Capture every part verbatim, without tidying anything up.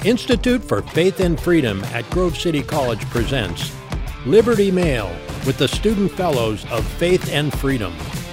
Institute for Faith and Freedom at Grove City College presents Liberty Mail with the Student Fellows of Faith and Freedom.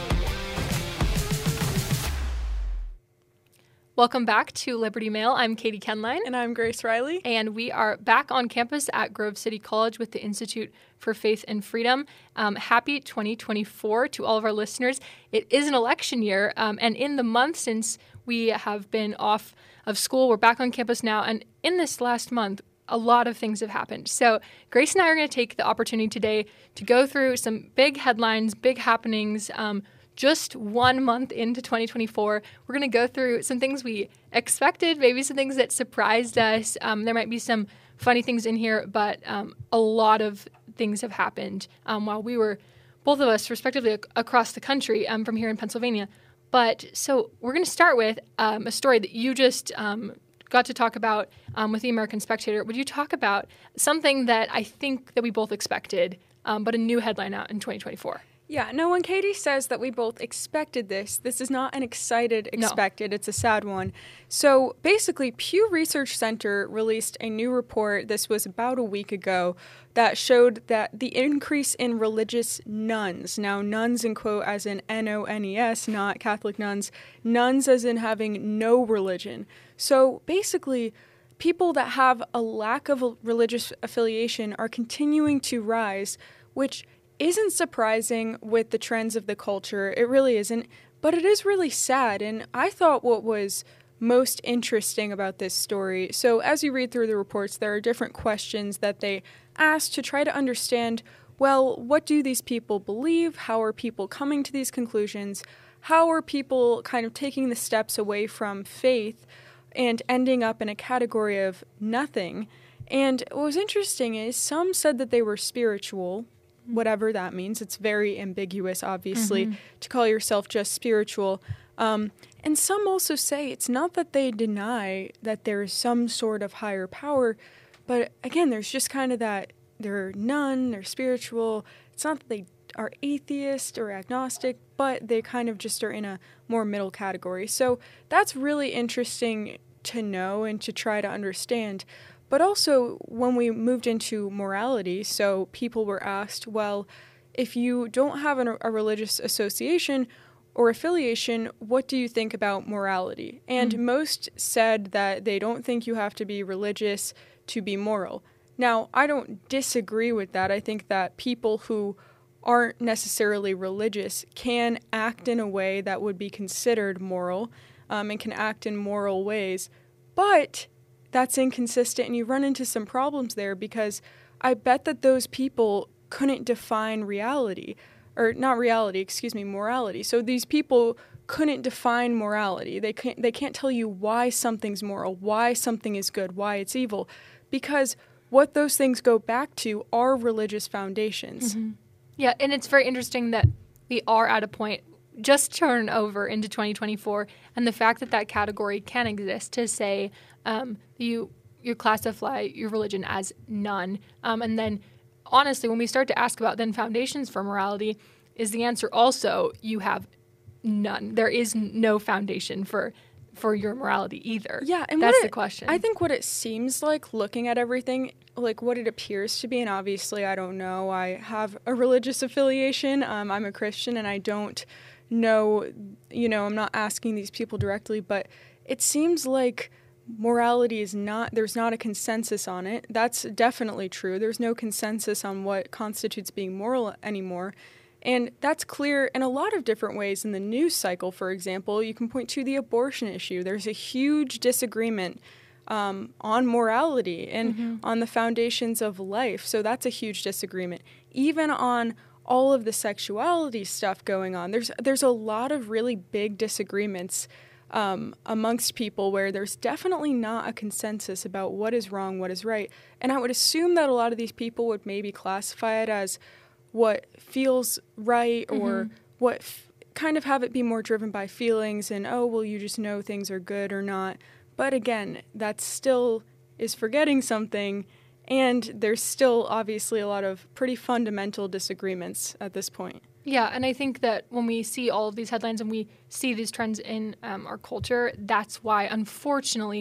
Welcome back to Liberty Mail. I'm Katie Kenline. And I'm Grace Riley. And we are back on campus at Grove City College with the Institute for Faith and Freedom. Um, happy twenty twenty-four to all of our listeners. It is an election year, um, and in the month since we have been off of school, we're back on campus now, and in this last month, a lot of things have happened. So Grace and I are going to take the opportunity today to go through some big headlines, big happenings, um, just one month into twenty twenty-four. We're going to go through some things we expected, maybe some things that surprised us. Um, there might be some funny things in here, but um, a lot of things have happened um, while we were, both of us, respectively, ac- across the country um, from here in Pennsylvania. But so we're going to start with um, a story that you just um, got to talk about um, with the American Spectator. Would you talk about something that I think that we both expected, um, but a new headline out in twenty twenty-four? Yeah, no, when Katie says that we both expected this, this is not an excited expected, no. It's a sad one. So basically, Pew Research Center released a new report, this was about a week ago, that showed that the increase in religious nones, now nuns in quote as in N O N E S, not Catholic nuns, nuns as in having no religion. So basically, people that have a lack of a religious affiliation are continuing to rise, which isn't surprising with the trends of the culture. It really isn't, but it is really sad. And I thought what was most interesting about this story, so as you read through the reports, there are different questions that they asked to try to understand, well, what do these people believe? How are people coming to these conclusions? How are people kind of taking the steps away from faith and ending up in a category of nothing? And what was interesting is some said that they were spiritual, whatever that means. It's very ambiguous, obviously, mm-hmm. to call yourself just spiritual. Um, and some also say it's not that they deny that there is some sort of higher power, but again, there's just kind of that they're none, they're spiritual. It's not that they are atheist or agnostic, but they kind of just are in a more middle category. So that's really interesting to know and to try to understand. But also, when we moved into morality, so people were asked, well, if you don't have an, a religious association or affiliation, what do you think about morality? And mm-hmm. most said that they don't think you have to be religious to be moral. Now, I don't disagree with that. I think that people who aren't necessarily religious can act in a way that would be considered moral um, and can act in moral ways. But that's inconsistent, and you run into some problems there because I bet that those people couldn't define reality, or not reality, excuse me, morality. So these people couldn't define morality. They can't, they can't tell you why something's moral, why something is good, why it's evil, because what those things go back to are religious foundations. Mm-hmm. Yeah, and it's very interesting that we are at a point just turn over into twenty twenty-four, and the fact that that category can exist to say um, you you classify your religion as none. Um, and then, honestly, when we start to ask about then foundations for morality, is the answer also you have none. There is no foundation for for your morality either. Yeah, and that's what the it, question. I think what it seems like looking at everything, like what it appears to be, and obviously I don't know, I have a religious affiliation. Um, I'm a Christian, and I don't know, you know, I'm not asking these people directly, but it seems like morality is not, there's not a consensus on it. That's definitely true. There's no consensus on what constitutes being moral anymore. And that's clear in a lot of different ways in the news cycle. For example, you can point to the abortion issue. There's a huge disagreement um, on morality and mm-hmm. on the foundations of life. So that's a huge disagreement. Even on all of the sexuality stuff going on, there's there's a lot of really big disagreements um, amongst people where there's definitely not a consensus about what is wrong, what is right. And I would assume that a lot of these people would maybe classify it as what feels right or mm-hmm. what f- kind of have it be more driven by feelings and, oh, well, you just know things are good or not. But again, that still is forgetting something. And there's still obviously a lot of pretty fundamental disagreements at this point. Yeah, and I think that when we see all of these headlines and we see these trends in um, our culture, that's why, unfortunately,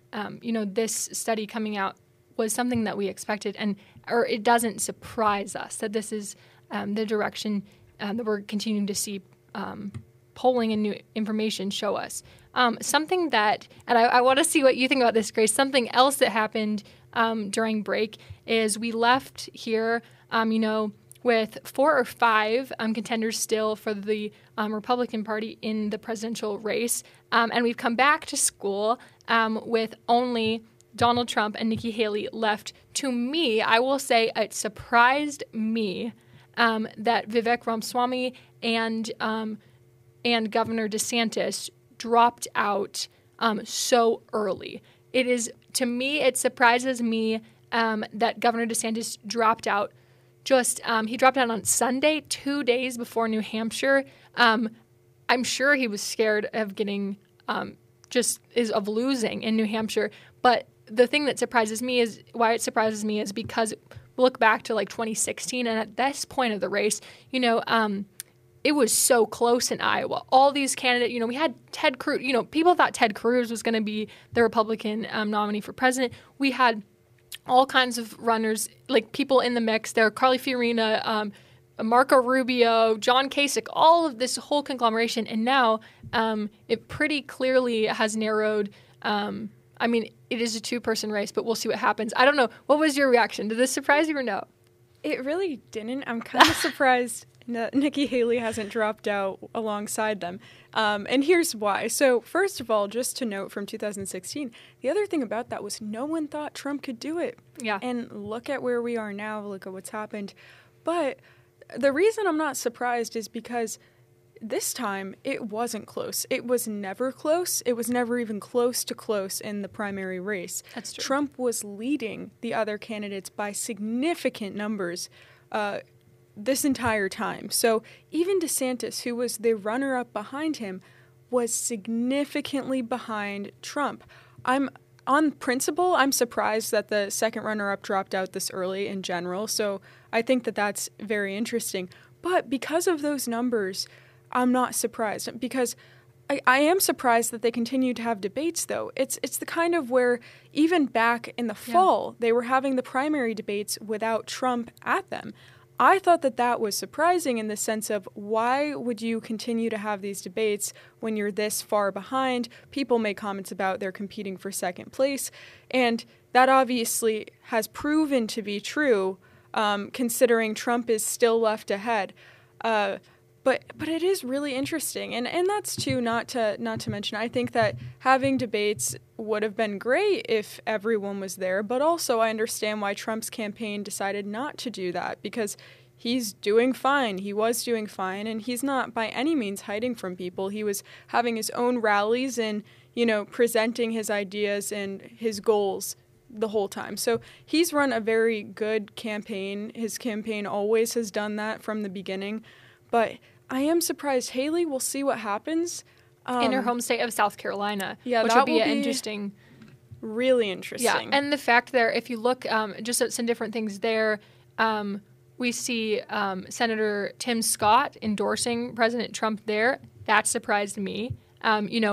um, you know, this study coming out was something that we expected, and or it doesn't surprise us that this is um, the direction um, that we're continuing to see um, polling and new information show us. Um, something that, and I, I want to see what you think about this, Grace, something else that happened um, during break is we left here, um, you know, with four or five um, contenders still for the um, Republican Party in the presidential race. Um, and we've come back to school um, with only Donald Trump and Nikki Haley left. To me, I will say it surprised me um, that Vivek Ramaswamy and um, and Governor DeSantis dropped out um, so early. It is, to me, it surprises me um, that Governor DeSantis dropped out. Just um, he dropped out on Sunday, two days before New Hampshire. Um, I'm sure he was scared of getting um, just is of losing in New Hampshire. But the thing that surprises me is why it surprises me is because look back to like twenty sixteen, and at this point of the race, you know, um, it was so close in Iowa. All these candidates, you know, we had Ted Cruz. You know, people thought Ted Cruz was going to be the Republican um, nominee for president. We had all kinds of runners, like people in the mix there, Carly Fiorina, um, Marco Rubio, John Kasich, all of this whole conglomeration. And now um, it pretty clearly has narrowed. Um, I mean, it is a two-person race, but we'll see what happens. I don't know. What was your reaction? Did this surprise you or no? It really didn't. I'm kind of surprised that Nikki Haley hasn't dropped out alongside them. Um, and here's why. So first of all, just to note from two thousand sixteen, the other thing about that was no one thought Trump could do it. Yeah. And look at where we are now. Look at what's happened. But the reason I'm not surprised is because this time it wasn't close. It was never close. It was never even close to close in the primary race. That's true. Trump was leading the other candidates by significant numbers uh, this entire time. So even DeSantis, who was the runner-up behind him, was significantly behind Trump. I'm on principle, I'm surprised that the second runner-up dropped out this early in general. So I think that that's very interesting. But because of those numbers, I'm not surprised, because I, I am surprised that they continue to have debates, though. It's it's the kind of where even back in the fall, yeah. they were having the primary debates without Trump at them. I thought that that was surprising in the sense of why would you continue to have these debates when you're this far behind? People make comments about they're competing for second place, and that obviously has proven to be true, um, considering Trump is still left ahead. Uh, But but it is really interesting, and and that's too not to not to mention. I think that having debates would have been great if everyone was there, but also I understand why Trump's campaign decided not to do that, because he's doing fine. He was doing fine, and he's not by any means hiding from people. He was having his own rallies and, you know, presenting his ideas and his goals the whole time. So he's run a very good campaign. His campaign always has done that from the beginning. But I am surprised. Haley, we'll see what happens. Um, in her home state of South Carolina, yeah, which that would be, will an be interesting. Really interesting. Yeah, and the fact there, if you look um, just at some different things there, um, we see um, Senator Tim Scott endorsing President Trump there. That surprised me. Um, you know,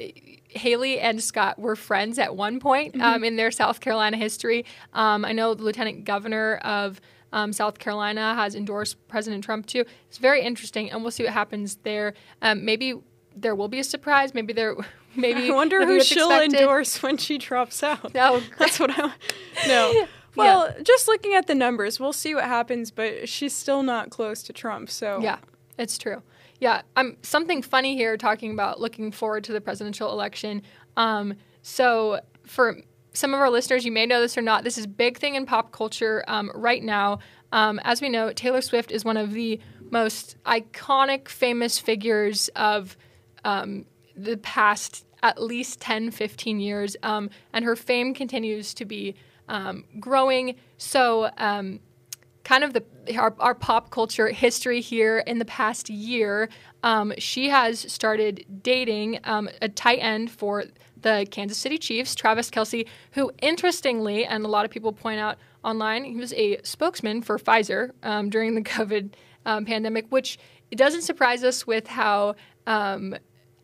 Haley and Scott were friends at one point um, mm-hmm. in their South Carolina history. Um, I know the lieutenant governor of Um, South Carolina has endorsed President Trump too. It's very interesting, and we'll see what happens there. Um, maybe there will be a surprise. Maybe there, maybe I wonder who she'll expected. endorse when she drops out. No, that's what I. No, well, yeah. Just looking at the numbers, we'll see what happens. But she's still not close to Trump. So yeah, it's true. Yeah, um, something funny here talking about looking forward to the presidential election. Um, so for some of our listeners, you may know this or not, this is a big thing in pop culture um, right now. Um, as we know, Taylor Swift is one of the most iconic, famous figures of um, the past at least ten, fifteen years, um, and her fame continues to be um, growing. So um, kind of the our, our pop culture history here in the past year, um, she has started dating um, a tight end for the Kansas City Chiefs, Travis Kelce, who interestingly, and a lot of people point out online, he was a spokesman for Pfizer um, during the COVID um, pandemic, which it doesn't surprise us with how um,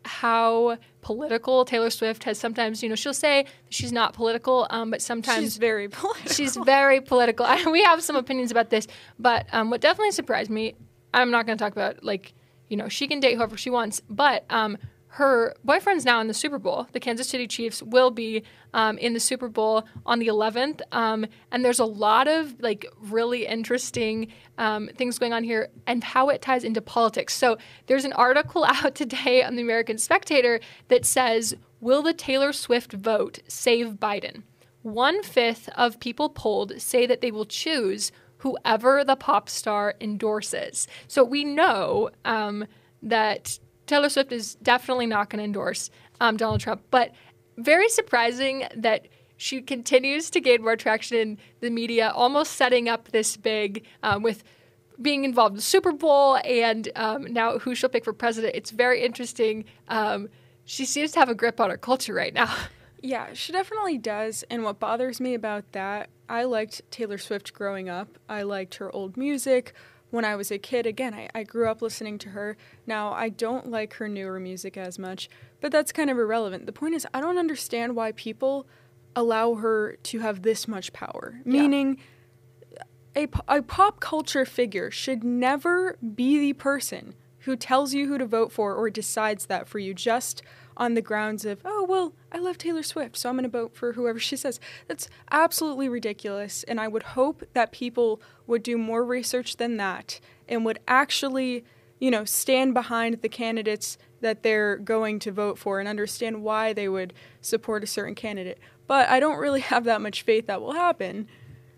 how political Taylor Swift has sometimes, you know, she'll say she's not political, um, but sometimes she's very political. She's very political. We have some opinions about this, but um, what definitely surprised me, I'm not going to talk about, like, you know, she can date whoever she wants, but um, her boyfriend's now in the Super Bowl. The Kansas City Chiefs will be um, in the Super Bowl on the eleventh, um, and there's a lot of, like, really interesting um, things going on here and how it ties into politics. So there's an article out today on the American Spectator that says, will the Taylor Swift vote save Biden? One-fifth of people polled say that they will choose whoever the pop star endorses. So we know um, that Taylor Swift is definitely not going to endorse um, Donald Trump, but very surprising that she continues to gain more traction in the media, almost setting up this big um, with being involved in the Super Bowl and um, now who she'll pick for president. It's very interesting. Um, she seems to have a grip on our culture right now. Yeah, she definitely does. And what bothers me about that, I liked Taylor Swift growing up. I liked her old music. When I was a kid, again, I, I grew up listening to her. Now, I don't like her newer music as much, but that's kind of irrelevant. The point is, I don't understand why people allow her to have this much power. Yeah. Meaning, a, a pop culture figure should never be the person who tells you who to vote for or decides that for you just on the grounds of, oh, well, I love Taylor Swift, so I'm going to vote for whoever she says. That's absolutely ridiculous, and I would hope that people would do more research than that and would actually, you know, stand behind the candidates that they're going to vote for and understand why they would support a certain candidate. But I don't really have that much faith that will happen.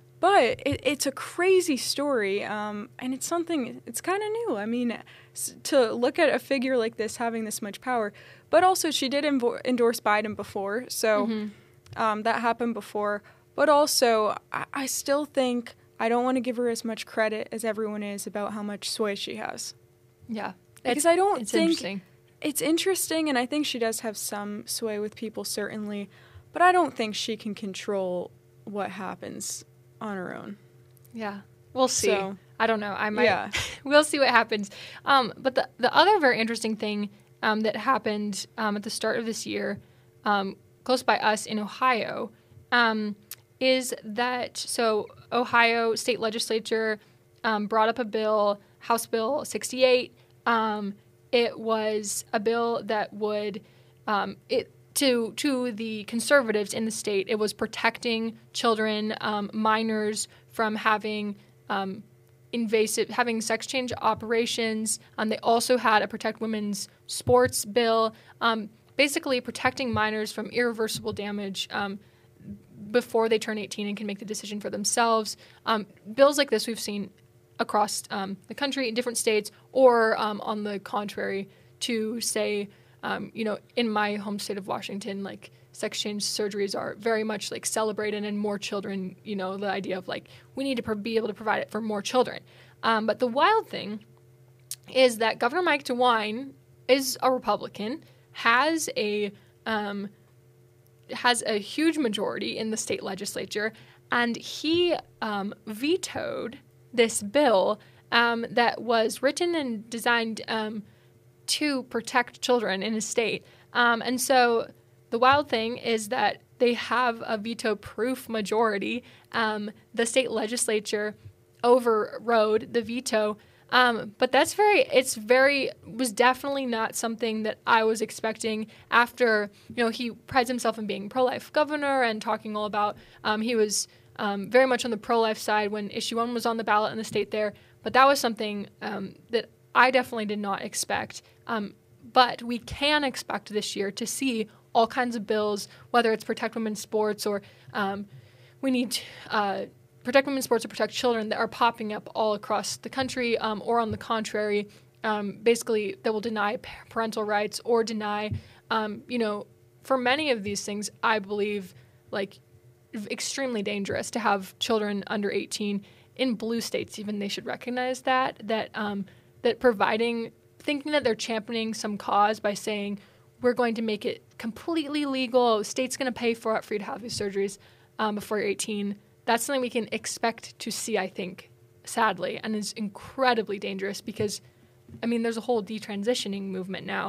But it, it's a crazy story, um, and it's something, it's kind of new. I mean, s- to look at a figure like this having this much power, but also she did invo- endorse Biden before, so mm-hmm. um, that happened before. But also, I, I still think I don't want to give her as much credit as everyone is about how much sway she has. Yeah. Because I don't it's think interesting. It's interesting, and I think she does have some sway with people, certainly, but I don't think she can control what happens on her own. Yeah. We'll see. So, I don't know. I might. Yeah. We'll see what happens. Um, but the, the other very interesting thing um, that happened um, at the start of this year, um, close by us in Ohio, um, is that, so Ohio state legislature um, brought up a bill, House Bill sixty-eight. Um, it was a bill that would, um, it, To, to the conservatives in the state, it was protecting children, um, minors from having um, invasive, having sex change operations. Um, they also had a protect women's sports bill, um, basically protecting minors from irreversible damage um, before they turn eighteen and can make the decision for themselves. Um, bills like this we've seen across um, the country in different states, or um, on the contrary, to say, Um, you know, in my home state of Washington, like, sex change surgeries are very much, like, celebrated, and more children, you know, the idea of, like, we need to pro- be able to provide it for more children. Um, but the wild thing is that Governor Mike DeWine is a Republican, has a um, has a huge majority in the state legislature, and he um, vetoed this bill um, that was written and designed um, to protect children in his state. Um, and so the wild thing is that they have a veto-proof majority. Um, the state legislature overrode the veto. Um, but that's very, it's very, was definitely not something that I was expecting after, you know, he prides himself on being pro-life governor and talking all about, um, he was um, very much on the pro-life side when issue one was on the ballot in the state there. But that was something um, that I definitely did not expect. Um, but we can expect this year to see all kinds of bills, whether it's protect women's sports or um, we need to uh, protect women's sports or protect children, that are popping up all across the country, um, or on the contrary, um, basically that will deny parental rights or deny, um, you know, for many of these things, I believe, like, extremely dangerous to have children under eighteen in blue states. Even they should recognize that, that, um, that providing, thinking that they're championing some cause by saying, we're going to make it completely legal, state's going to pay for it for you to have these surgeries um, before you're eighteen. That's something we can expect to see, I think, sadly, and is incredibly dangerous because, I mean, there's a whole detransitioning movement now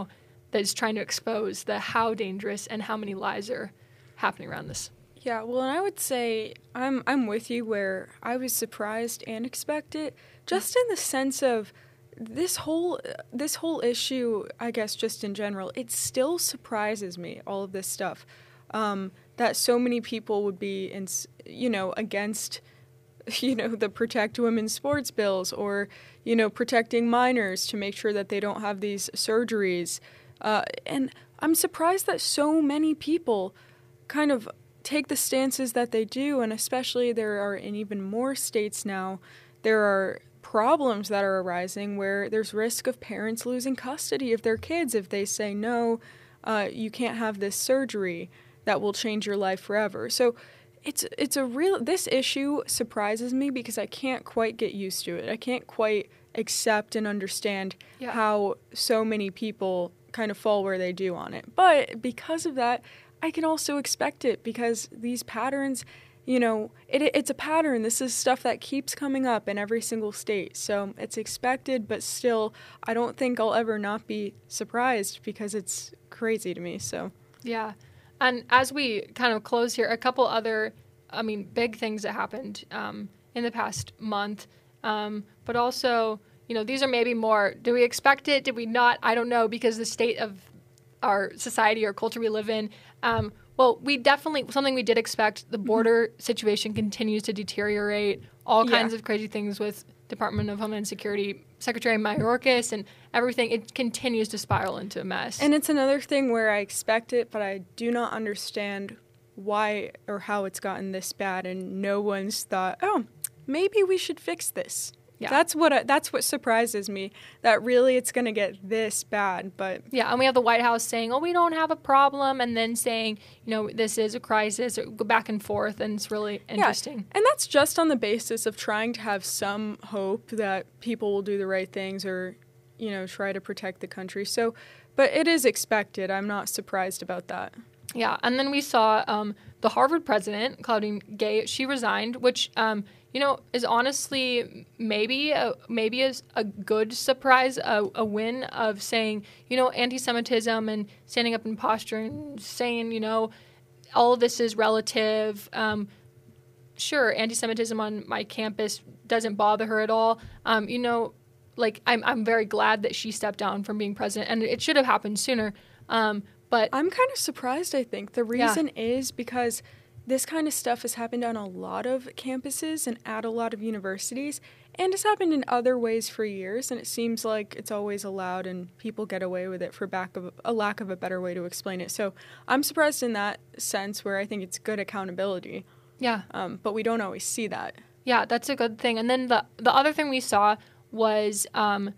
that is trying to expose the how dangerous and how many lies are happening around this. Yeah, well, and I would say I'm I'm with you where I was surprised and expected, just in the sense of this whole this whole issue, I guess, just in general, it still surprises me, all of this stuff, um, that so many people would be, in, you know, against, you know, the Protect Women's Sports bills, or, you know, protecting minors to make sure that they don't have these surgeries. Uh, and I'm surprised that so many people kind of take the stances that they do, and especially there are in even more states now, there are problems that are arising where there's risk of parents losing custody of their kids if they say, no, uh, you can't have this surgery that will change your life forever. So it's it's a real, this issue surprises me because I can't quite get used to it. I can't quite accept and understand yeah. how so many people kind of fall where they do on it. But because of that, I can also expect it, because these patterns, you know, it, it's a pattern. This is stuff that keeps coming up in every single state. So it's expected, but still, I don't think I'll ever not be surprised, because it's crazy to me. So yeah. And as we kind of close here, a couple other, I mean, big things that happened um, in the past month, um, but also, you know, these are maybe more, do we expect it? Did we not? I don't know, because the state of our society or culture we live in, um, well, we definitely, something we did expect, the border mm-hmm. situation continues to deteriorate, all kinds yeah. of crazy things with Department of Homeland Security Secretary Mayorkas and everything. It continues to spiral into a mess. And it's another thing where I expect it, but I do not understand why or how it's gotten this bad, and no one's thought, oh, maybe we should fix this. Yeah. That's what I, that's what surprises me, that really it's going to get this bad. But yeah, and we have the White House saying, "Oh, we don't have a problem," and then saying, "You know, this is a crisis." Or go back and forth, and it's really interesting. Yeah. And that's just on the basis of trying to have some hope that people will do the right things, or, you know, try to protect the country. So, but it is expected. I'm not surprised about that. Yeah, and then we saw um, the Harvard president, Claudine Gay. She resigned, which. Um, You know, is honestly maybe a, maybe is a good surprise, a, a win of saying, you know, anti-Semitism and standing up and posturing and saying, you know, all of this is relative. Um, sure, anti-Semitism on my campus doesn't bother her at all. Um, you know, like I'm I'm very glad that she stepped down from being president, and it should have happened sooner. Um, but I'm kind of surprised, I think. The reason yeah. is because this kind of stuff has happened on a lot of campuses and at a lot of universities, and it's happened in other ways for years, and it seems like it's always allowed and people get away with it for back of a lack of a better way to explain it. So I'm surprised in that sense, where I think it's good accountability. Yeah. Um, but we don't always see that. Yeah, that's a good thing. And then the the other thing we saw was um,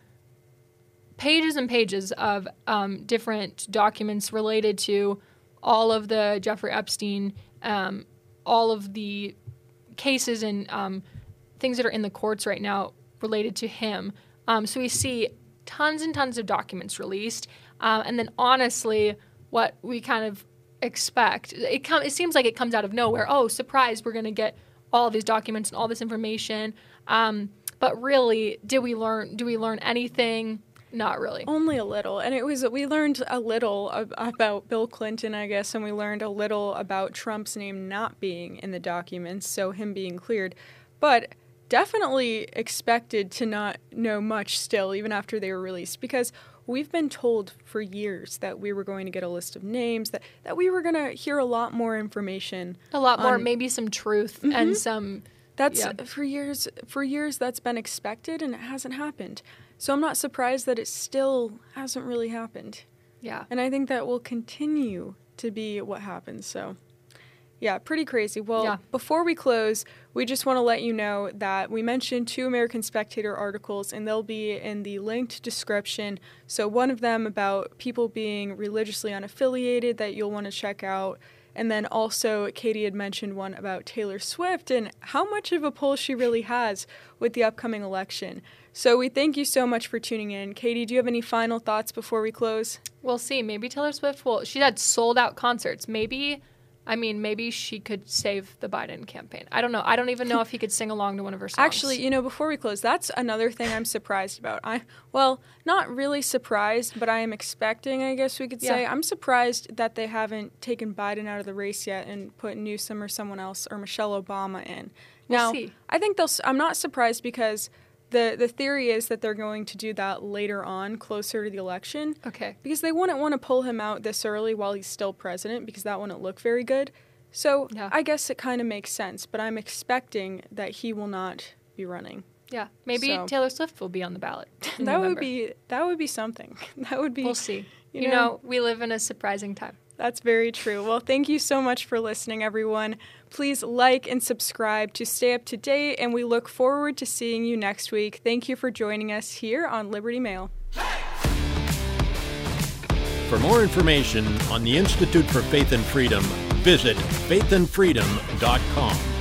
pages and pages of um, different documents related to all of the Jeffrey Epstein Um, all of the cases and um, things that are in the courts right now related to him. Um, so we see tons and tons of documents released. Uh, and then honestly, what we kind of expect, it, com- it seems like it comes out of nowhere. Oh, surprise, we're going to get all of these documents and all this information. Um, but really, did we learn, do we learn anything? Not really. Only a little. And it was, we learned a little ab- about Bill Clinton, I guess, and we learned a little about Trump's name not being in the documents, so him being cleared. But definitely expected to not know much still, even after they were released, because we've been told for years that we were going to get a list of names, that, that we were going to hear a lot more information. A lot more, on, maybe some truth mm-hmm. and some... That's yeah. for years, for years that's been expected, and it hasn't happened. So I'm not surprised that it still hasn't really happened. Yeah. And I think that will continue to be what happens. So, yeah, pretty crazy. Well, yeah. before we close, we just want to let you know that we mentioned two American Spectator articles, and they'll be in the linked description. So one of them about people being religiously unaffiliated that you'll want to check out. And then also, Katie had mentioned one about Taylor Swift and how much of a pull she really has with the upcoming election. So we thank you so much for tuning in. Katie, do you have any final thoughts before we close? We'll see. Maybe Taylor Swift will. She had sold out concerts. Maybe I mean, maybe she could save the Biden campaign. I don't know. I don't even know if he could sing along to one of her songs. Actually, you know, before we close, that's another thing I'm surprised about. I well, not really surprised, but I am expecting, I guess we could say. Yeah. I'm surprised that they haven't taken Biden out of the race yet and put Newsom or someone else or Michelle Obama in. We'll now, see. I think they'll. I'm not surprised because the the theory is that they're going to do that later on, closer to the election. Okay. Because they wouldn't want to pull him out this early while he's still president, because that wouldn't look very good. So yeah. I guess it kind of makes sense, but I'm expecting that he will not be running. Yeah, maybe so. Taylor Swift will be on the ballot. that November. would be that would be something. That would be. We'll see. You, you know, know, we live in a surprising time. That's very true. Well, thank you so much for listening, everyone. Please like and subscribe to stay up to date, and we look forward to seeing you next week. Thank you for joining us here on Liberty Mail. For more information on the Institute for Faith and Freedom, visit faith and freedom dot com.